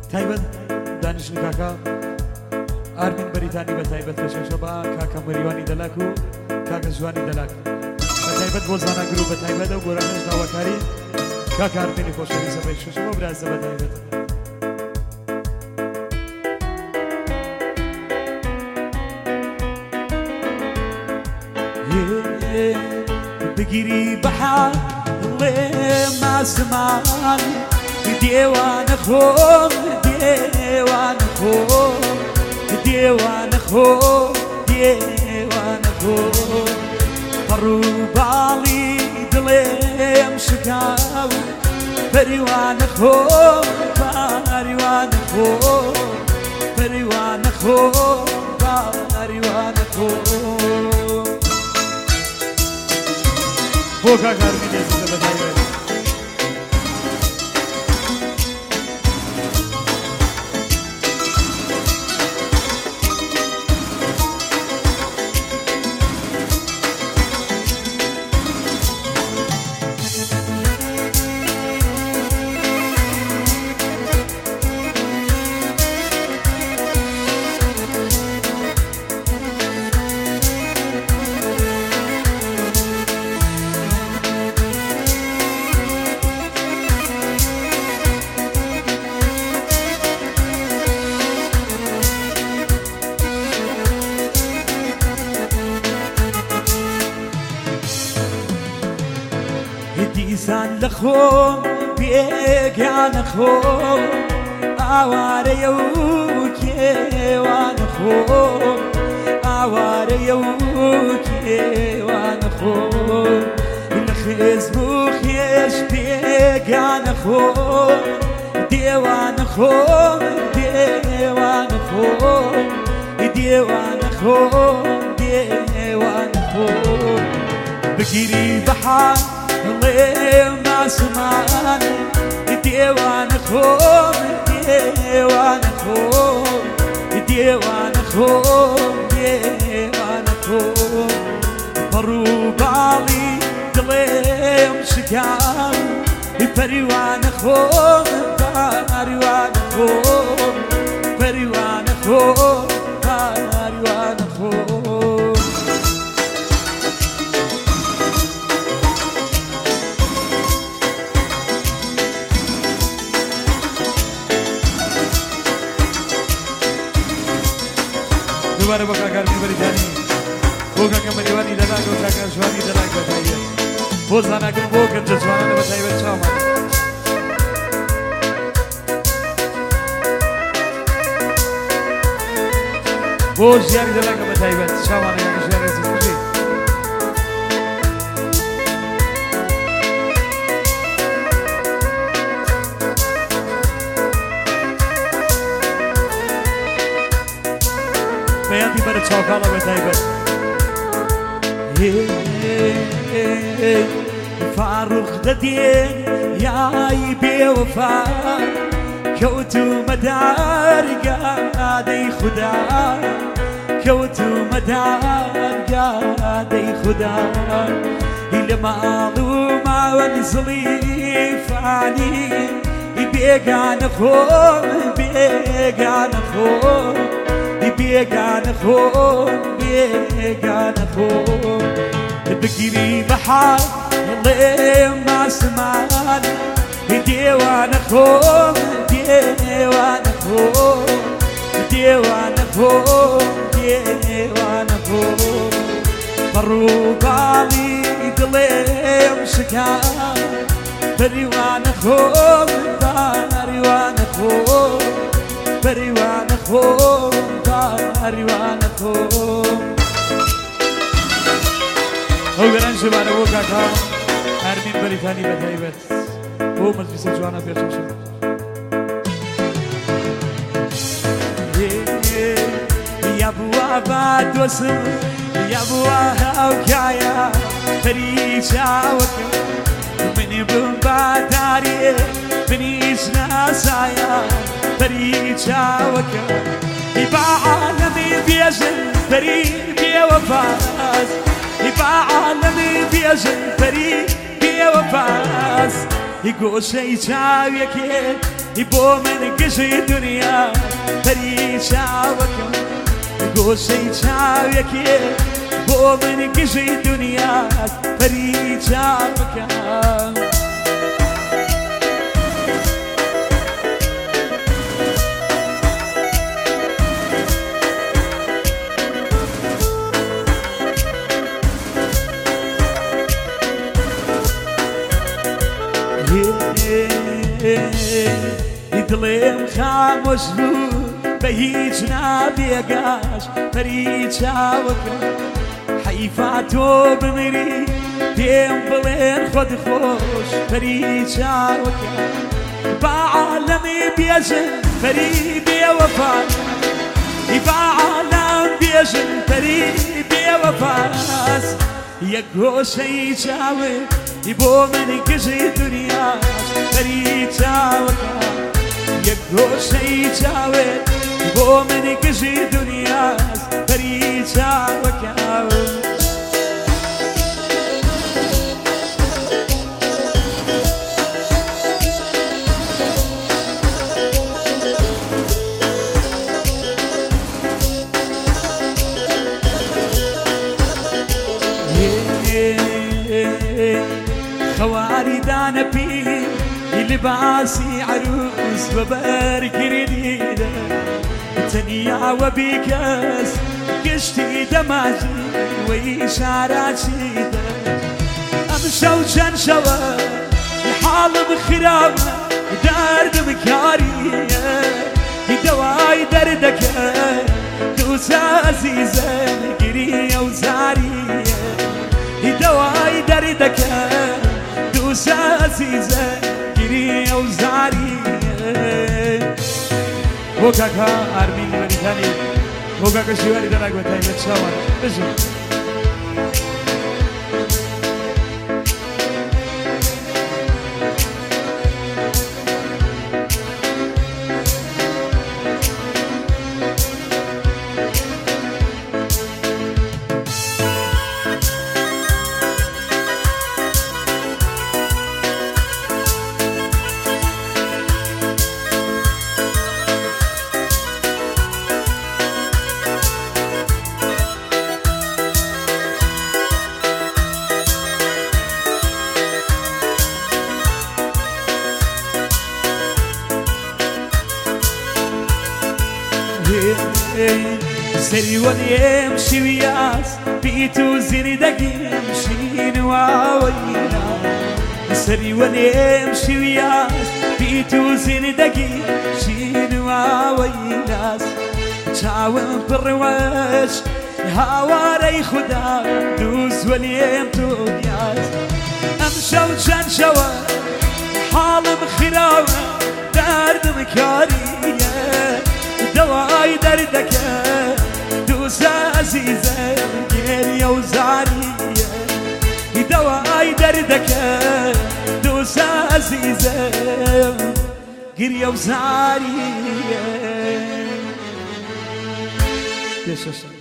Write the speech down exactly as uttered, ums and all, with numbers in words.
تایبەت دانیشن کاکا ئارمین بەریتانی بە تایبەت بە شەشەبا کاکە مریوانی دەلاک و کاکە جوانی دەلاک بە تایبەت بۆ زاناگر و بە تایبەتە و گۆرانش داواکاری کاکە ئارمینی خۆشەویستە بە شەشەبا برازە بە تایبەت بگیری بەحال لێ ماسمان دێوانە خۆم دێوانە خۆم دێوانە خۆم دێوانە خۆم پەڕوو باڵی دڵێم شکاو پەریوانە خۆم پەریوانە خۆم پەریوانە خۆم پەریوانە خۆم بۆ کاکە ئارمین ئێستا بە تایبەت دیسان لە خۆم پێگیانە خۆم ئاوارەیە و کێوانە خۆم ئاوارەیە و کێوانە خۆم لە خێز بوو خێش پێگیانە خۆم دێوانە خۆم دێوانە خۆم دێوانە خۆم دێوانە خۆم بگیری بەحال لێم ماسمان دێوانە خۆم دێوانە خۆم دێوانە خۆم دێوانە خۆم پەڕوو باڵی دڵێم شکاو پەریوانە خۆم پەریوانە خۆم پەریوانە خۆم پەریوانە خۆم دوباره با کاکا ئارمین بەریتانی بۆ کاکە مریوانی دەلاک و کاکە جوانی دەلاک بە تایبەت بۆ زاناگر بۆ گەنجە جوانانە بە تایبەت چاومان بۆ ژیانی دەلاکە بە تایبەت چاوانە یانی ژیانی زیستگی بەیانی بەرە چاوکاڵە بە تایبەت فاڕوخ دەدێن یای بێوەفا کەوتومە دارگادەی خودا کەوتومە دارگادەی خودا لە ماڵ و ماوەنزڵی فانی بێگانە خۆم بێگانە خۆم بێگانە خۆم بێگانە خۆم بگیری بەحال لێم ماسمان دێوانە خۆم دێوانە خۆم دێوانە خۆم دێوانە خۆم پەڕوو باڵی دڵێم شکاو پەریوانە خۆم پەریوانە خۆم پەریوانە خۆم پەریوانە خۆم ئەو گەران ژێبانە بۆ کاکا ئارمین بەریتانی بە تایبەت بۆ مەجلیسە جوانە پێشەشە یا بووە بە دۆسم یا بووە هاوکایە پەری چاوەکە منی بم بە داریێ منیش ناسایە پەری چاوەکە با عالمی بیژن پەری بێوەفاس با عالمی بیژن پەری بێوەفاس گۆشەی چاوێکێ بۆ من گژی دنیا پەری چاوەکەم گۆشەی چاوێکێ بۆ من گژی دنیا پەری چاوەکەم دڵێم خامۆش بوو بە هیچ نابێگاش پەری چاوەکەم حەیفا تۆ بمری پێم بڵێن خۆت خۆش پەری چاوەکەم با عالەمی بێژن پەری بێوەفاس با عالەم بێژن پەری بێوەفاس یەک گۆشەی چاوێ بۆ من گژی دنیاش پەری چاوەکەم یەک گۆشەی چاوێت بۆ من گژی دنیاش پەری چاوەکەم خواری دانە پیر لباسی عروس بەبەرگرێنیدە تەنیاوە بیکەس گشتی دەماژی وەی شاراچیدە ئەم شەو چەند شەوە حاڵم خراپە دەردم کاریە دەوای دەردەکە دووسە عەزیزە گریە و زاریە دەوای دەردەکە دووسە عەزیزە گریە و زاریە بۆ کاکا ئارمین بەریتانی بۆ کاکە شیوانی دەلاک بە تایبەت چاوان بژن سەریوەن ئێمشی ویاس پیت و زیندەگیم شینواوەینا سەریوەن ئێمشی ویاس پیت و زیندەگیم شینواوەیناس چاوم پڕوەش هاوارەی خودا دووزوە لێم تۆ بیاس ئەم شەو چەند شەوە حاڵم خراوە دەردم کاریە دەوای دەردەکە دووسە عەزیزە گریە و زاریە دەوای دەردەکە دووسە عەزیزە گریە و زاریە